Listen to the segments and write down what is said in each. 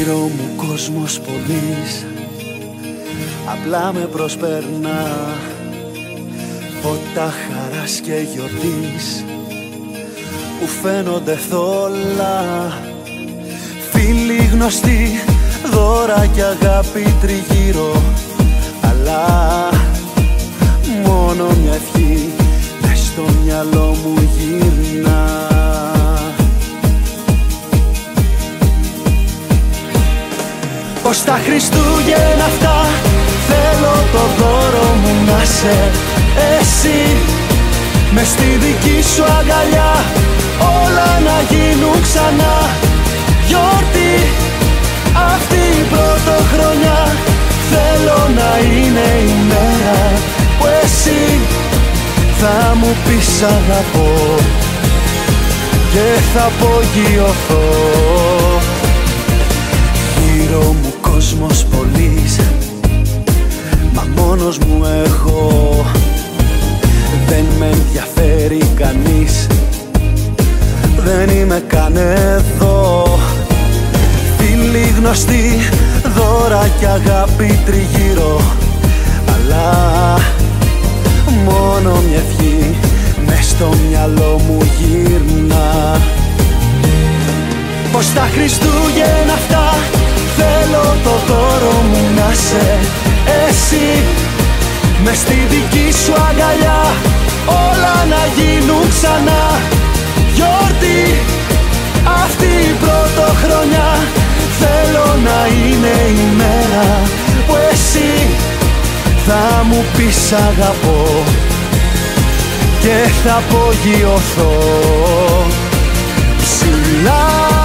Γύρω μου κόσμος πολύς, απλά με προσπερνά. Φώτα χαράς και γιορτής που φαίνονται θόλα. Φίλοι γνωστοί, δώρα και αγάπη τριγύρω, αλλά μόνο μια ευχή μες στο μυαλό μου γυρνά. Πως τα Χριστούγεννα αυτά θέλω το δώρο μου να σε εσύ. Μες στη δική σου αγκαλιά όλα να γίνουν ξανά γιορτή. Αυτή η πρωτοχρονιά θέλω να είναι η μέρα που εσύ θα μου πεις αγαπώ και θα απογειωθώ. Γύρω μου κόσμος πολύς, μα μόνος μου έχω. Δεν με ενδιαφέρει κανείς, δεν είμαι καν εδώ. Φίλοι γνωστοί, δώρα και αγάπη τριγύρω, αλλά μόνο μια ευχή μες στο μυαλό μου γυρνά. Πως τα Χριστούγεννα αυτά θέλω το δώρο μου να σε εσύ. Μες στη δική σου αγκαλιά όλα να γίνουν ξανά γιορτή. Αυτή η πρωτοχρονιά θέλω να είναι η μέρα που εσύ θα μου πεις αγαπώ και θα απογειωθώ ψηλά.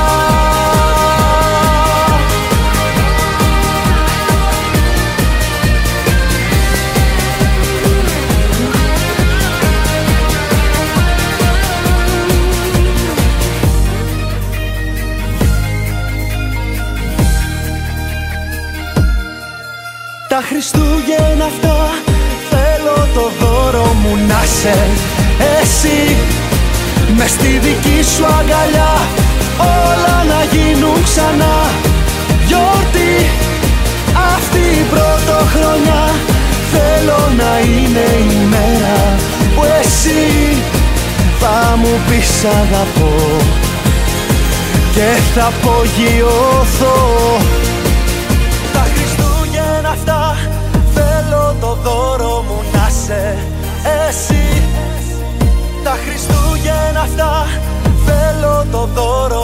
Τα Χριστούγεννα αυτά θέλω το δώρο μου να σε εσύ. Μες στη δική σου αγκαλιά όλα να γίνουν ξανά γιορτή. Αυτή η πρωτοχρονιά θέλω να είναι η μέρα που εσύ θα μου πεις αγαπώ και θα απογειωθώ. Αυτά θέλω το δώρο μου να σε εσύ. Τα Χριστούγεννα αυτά θέλω το δώρο